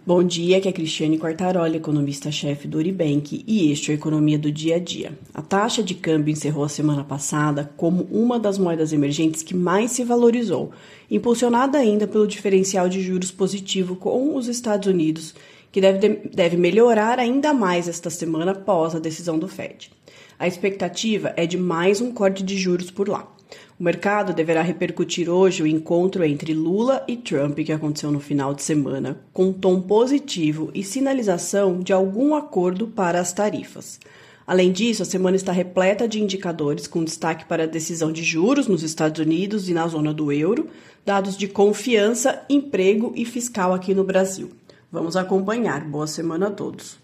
Bom dia, aqui é Cristiane Quartaroli, economista-chefe do Uribank, e este é a Economia do Dia a Dia. A taxa de câmbio encerrou a semana passada como uma das moedas emergentes que mais se valorizou, impulsionada ainda pelo diferencial de juros positivo com os Estados Unidos, que deve melhorar ainda mais esta semana após a decisão do Fed. A expectativa é de mais um corte de juros por lá. O mercado deverá repercutir hoje o encontro entre Lula e Trump, que aconteceu no final de semana, com um tom positivo e sinalização de algum acordo para as tarifas. Além disso, a semana está repleta de indicadores, com destaque para a decisão de juros nos Estados Unidos e na zona do euro, dados de confiança, emprego e fiscal aqui no Brasil. Vamos acompanhar. Boa semana a todos.